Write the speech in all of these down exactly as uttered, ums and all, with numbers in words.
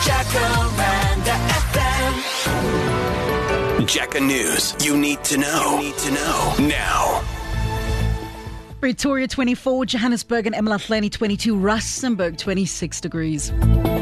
Jacaranda F M. Jacka News. You need to know. You need to know now. Pretoria twenty-four, Johannesburg and eMalahleni twenty-two, Rustenburg twenty-six degrees.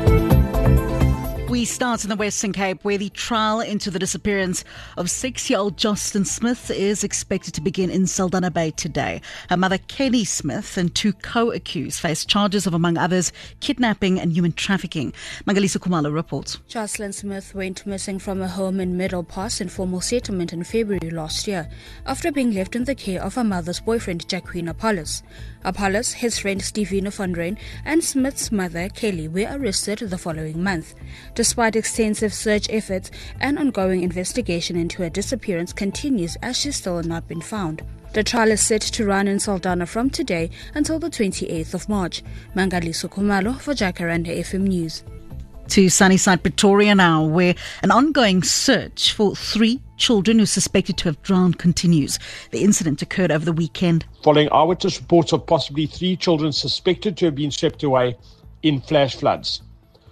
We start in the Western Cape, where the trial into the disappearance of six-year-old Justin Smith is expected to begin in Saldanha Bay today. Her mother, Kelly Smith, and two co-accused face charges of, among others, kidnapping and human trafficking. Mangaliso Khumalo reports. Jocelyn Smith went missing from a home in Middle Pass informal settlement in February last year, after being left in the care of her mother's boyfriend, Jacqueline Apollos. Apollos, his friend Stevena van Rijn, and Smith's mother, Kelly, were arrested the following month. Despite extensive search efforts, an ongoing investigation into her disappearance continues as she's still not been found. The trial is set to run in Saldanha from today until the twenty-eighth of March. Mangaliso Khumalo for Jacaranda F M News. To Sunnyside, Pretoria now, where an ongoing search for three children who are suspected to have drowned continues. The incident occurred over the weekend. Following eyewitness reports of possibly three children suspected to have been swept away in flash floods.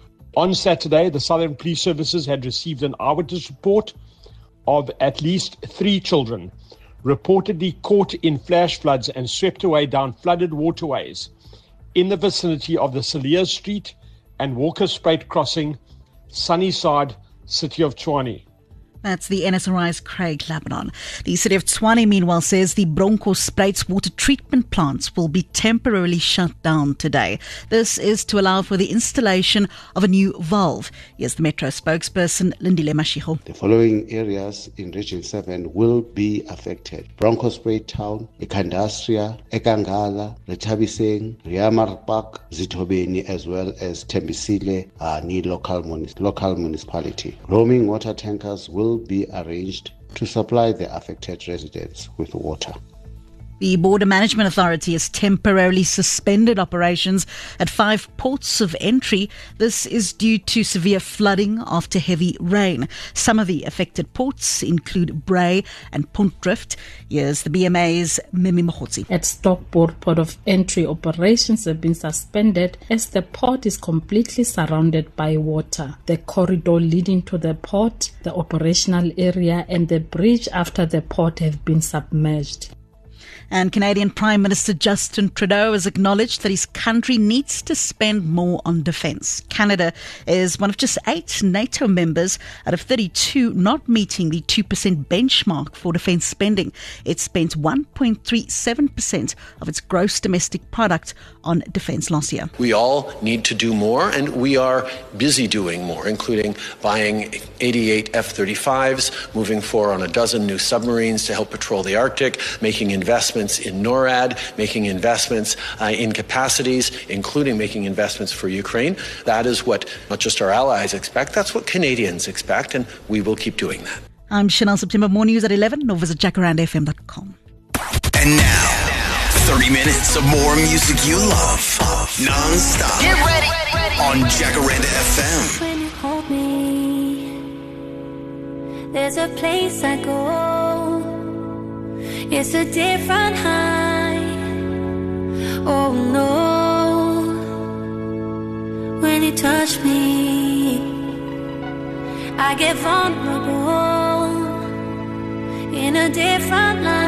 On Saturday, the Southern Police Services had received an eyewitness report of at least three children reportedly caught in flash floods and swept away down flooded waterways in the vicinity of the Cilliers Street and Walker Spruit Crossing, Sunnyside, City of Tshwane. That's the N S R I's Craig Lebanon. The City of Tshwane, meanwhile, says the Bronkhorstspruit water treatment plants will be temporarily shut down today. This is to allow for the installation of a new valve. Here's the Metro spokesperson, Lindile Mashiho. The following areas in Region seven will be affected: Bronkhorstspruit Town, Ikandastria, Ekangala, Retabiseng, Riamar Park, Zitobeni, as well as Tembisile, uh, near local, munis- local municipality. Roaming water tankers will be arranged to supply the affected residents with water. The Border Management Authority has temporarily suspended operations at five ports of entry. This is due to severe flooding after heavy rain. Some of the affected ports include Bray and Puntdrift. Here's the B M A's Mimi Mohotsi. At Stockport, port of entry operations have been suspended as the port is completely surrounded by water. The corridor leading to the port, the operational area and the bridge after the port have been submerged. And Canadian Prime Minister Justin Trudeau has acknowledged that his country needs to spend more on defence. Canada is one of just eight NATO members out of thirty-two not meeting the two percent benchmark for defence spending. It spent one point three seven percent of its gross domestic product on defence last year. We all need to do more, and we are busy doing more, including buying eighty-eight F thirty-fives, moving forward on a dozen new submarines to help patrol the Arctic, making investments in NORAD, making investments uh, in capacities, including making investments for Ukraine. That is what not just our allies expect, that's what Canadians expect, and we will keep doing that. I'm Chanel. September More News at eleven, or visit jacaranda f m dot com. And now, thirty minutes of more music you love, non-stop. Get ready. On Jacaranda F M. When you hold me, there's a place I go. It's a different high. Oh no. When you touch me, I get vulnerable in a different light.